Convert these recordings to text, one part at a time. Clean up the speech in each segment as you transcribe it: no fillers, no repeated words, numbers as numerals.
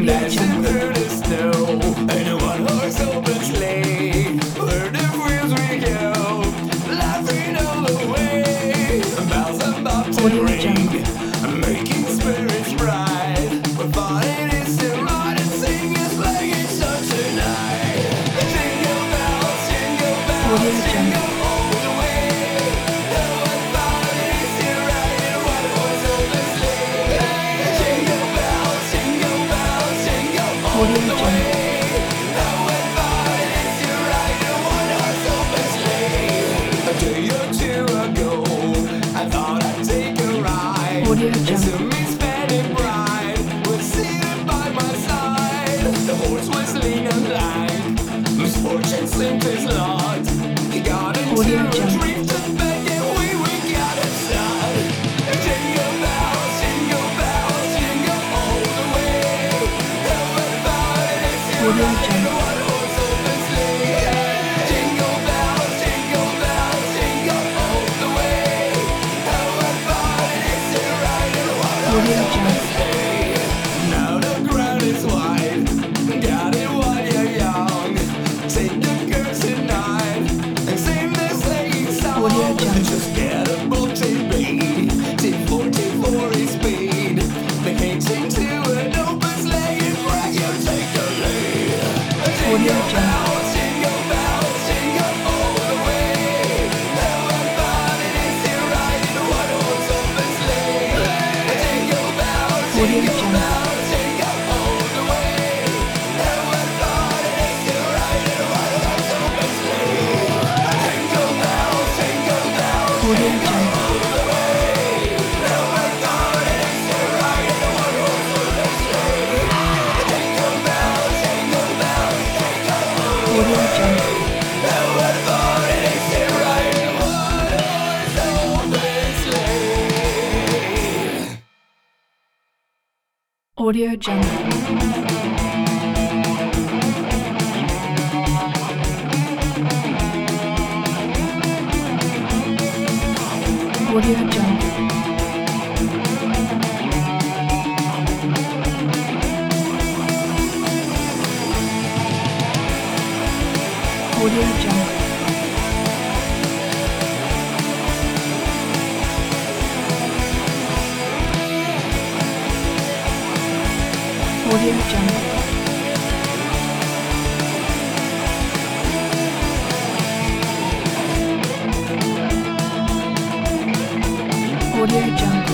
dancing through the snow in a one-horse open sleigh. Where the wheels we go, laughing all the way. Bells and bobtail ring, making spirits bright. We're falling is to ride and sing a sleighing song tonight. Jingle bells, jingle all the way. Oh, what fun it is to ride in a one-horse open sleigh. Jingle bells, jingle all the way. Oh, what fun it is to ride in a one-horse open sleigh. A day or two ago, I thought I'd take a ride. And soon Miss Betty Bride was seated by my side. The horse was lean and lank, misfortune seemed his lot. He got into a drift and begging we got inside. Jingle bells, jingle all the way. Oh, what fun it is to ride in a one-horse open sleigh. Jingle bells, jingle all the way. Oh, what fun it is to ride in a one-horse open sleigh. Now the ground is wide, got it while you're young. Take the girls tonight and sing this sleighing song. Just get a boat baby, T44 is speed. The king sing to an open sleigh and Greg, you take the lead. Jingle bells, jingle all the way. Oh, what fun it is to ride in a one-horse open sleigh. Jingle bells, jingle all the way. Oh, what fun it is to ride in a one-horse open sleigh. Jingle bells, all the way. Oh, what fun it is to ride in a one-horse open sleigh. Jingle bells, all the way. Oh, what fun it is to ride in a one-horse open sleigh. Audio Jungle. Audio Jungle. Audio Jungle. Audio Jungle. Audio Jungle.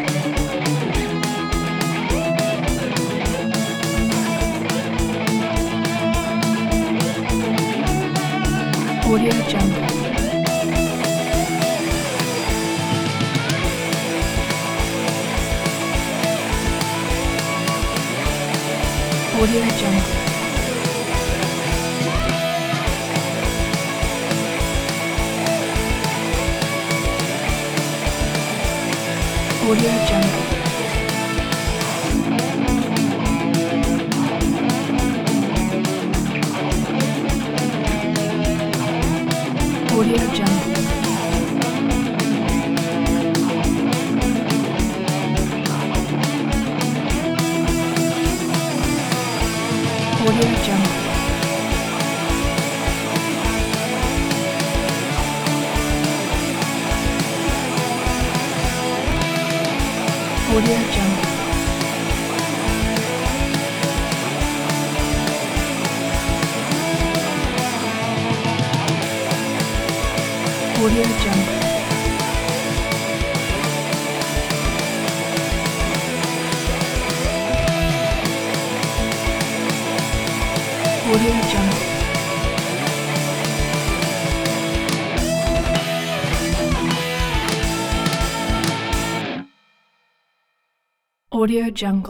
Audio Jungle. Audio Jungle. Audio Jungle. Audio Jungle. Audio Jungle. Audio Jungle. Audio Jungle. Audio Jungle. Audio Jungle.